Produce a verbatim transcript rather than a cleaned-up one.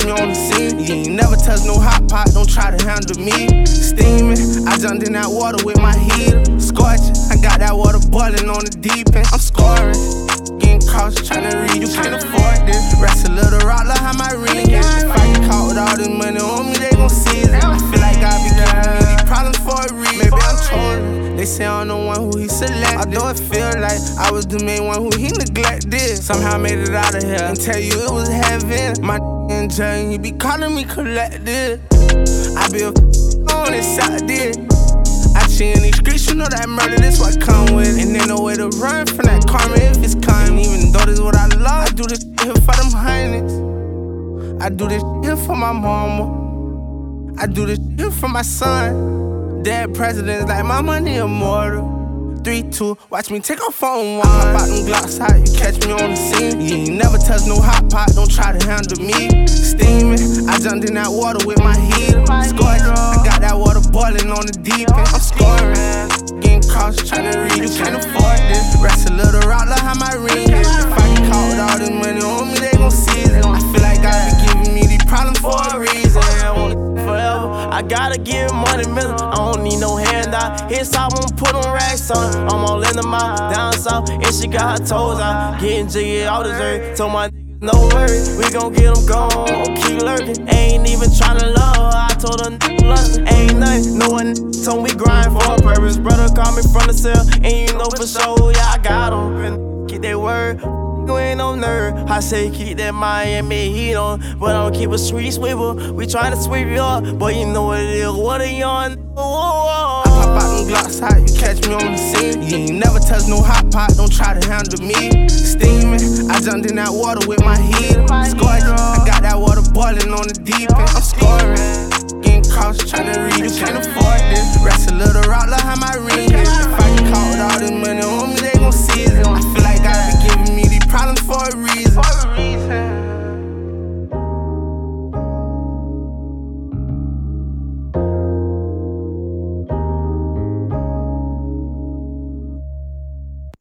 me on the scene. You ain't never touched no hot pot, don't try to handle me. Steaming, I jumped in that water with my heater. Scorching, I got that water boiling on the deep end. I'm scoring, getting caught trying to read, you can't afford this. Rest a little rock, look how my ring is. If I get caught with all this money on me, they gon' seize it. I feel like I be giving me these problems for a reason. Maybe I'm trolling. They say I'm the one who he select. Although it feel like I was the main one who he neglected. Somehow made it out of here and tell you it was heaven. My in jail, he be calling me collected. I be a on this side did. I chill in these streets, you know that murder, this what come with it. And ain't no way to run from that karma if it's coming. Even though this what I love, I do this here for them honeys. I do this here for my mama. I do this here for my son. Dead presidents like my money immortal. Three, two, watch me take off on one. I pop out them Glocks hot, you catch me on the scene. You ain't never touched no hot pot, don't try to handle me. Steaming, I jumped in that water with my heater. Scorching, I got that water boiling on the deep end. I'm scoring, getting caught trying to read, you can't afford this. Rest a little rock, look how my ring is. If I get caught with all this money on me, they gon' seize it. I feel like God be giving me these problems for a reason. Forever, I gotta give money, middle. I don't need no handout. Hits I won't put on racks on. I'm all in the mouth, down south, and she got her toes out. Getting jiggy all this earth. Told my no worries, we gon' get them gone. Keep lurking, ain't even tryna love her. I told her lust, ain't nothing. No one told me grind for a purpose. Brother called me from the cell, and you know for sure, yeah, I got them. Keep that word. You ain't no nerd. I say keep that Miami heat on, but I don't keep a sweet swivel. We tryna sweep you up, but you know what it is. What a yawn. I pop out them Glocks hot, you catch me on the scene. You ain't never touched no hot pot, don't try to handle me. Steaming, I jumped in that water with my heater. Scorching, I got that water boiling on the deep end. I'm scoring, getting caught trying to read, you can't afford this. Rest a